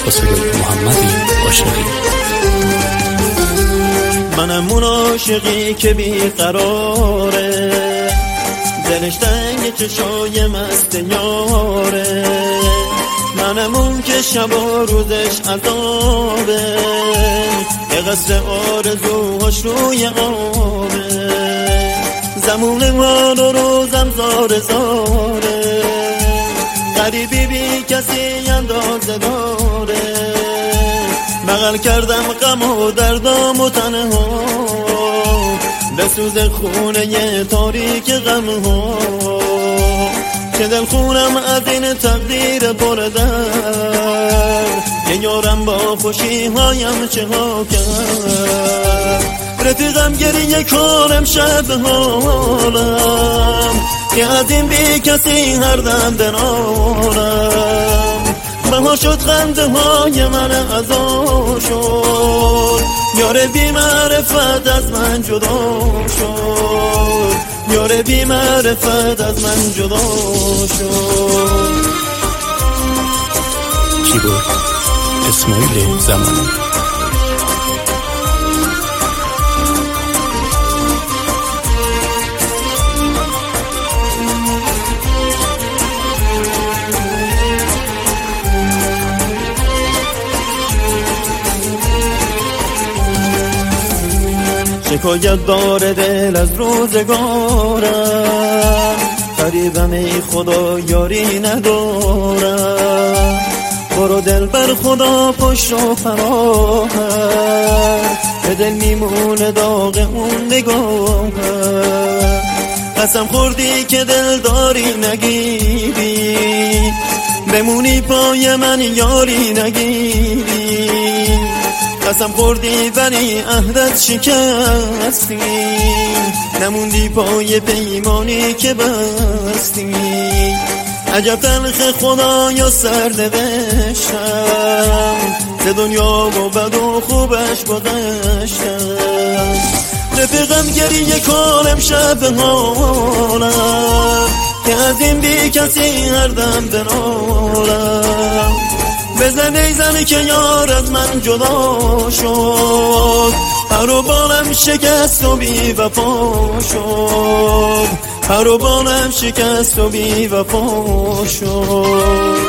خسرو محمدی عاشقی. منم اون عاشقی که بیقراره، دلش تنگ چشای مست یاره. منم اون که شب و روزش عذابه، یه قصر آرزوهاش روی آبه. زمون حال و روزم زار زاره، غریبی بی کسی اندازه داره. بغل کردم غم و دردام و تنها، به سوز خونه یه تاریک غم ها. چه دل خونم از این تقدیر پر درد، که یارم با خوشی هایم چه ها کرد. رفیقم گریه کنم شب حالم، که از این بی کسی هر دم دنارم. بها شد خنده های من عزا شد، یار بی معرفت از من جدا شد. یار بی معرفت از من جدا شد. کیبورد اسماعیل زمانی. شکایت داره دل از روزگارم، غریبم ای خدا یاری ندارم. برو دل بر خدا پشت و پناهم، به دل میمونه داغ اون نگاهم. قسم خوردی که دل داری نگیری، بمونی پای من یاری نگیری. قسم خوردی ولی عهدت شکستی، نموندی پای پیمانی که بستی. عجب تلخ خدایا سرنوشتم، ز دنیا و بد و خوبش گذشتم. رفیقم گریه کنم شب حالم، که از این بی کسی هر دم دنالم. بزن ای زنی که یار از من جدا شد، پر و بالم شکست و بی وفا شد. پر و بالم شکست و بی وفا شد.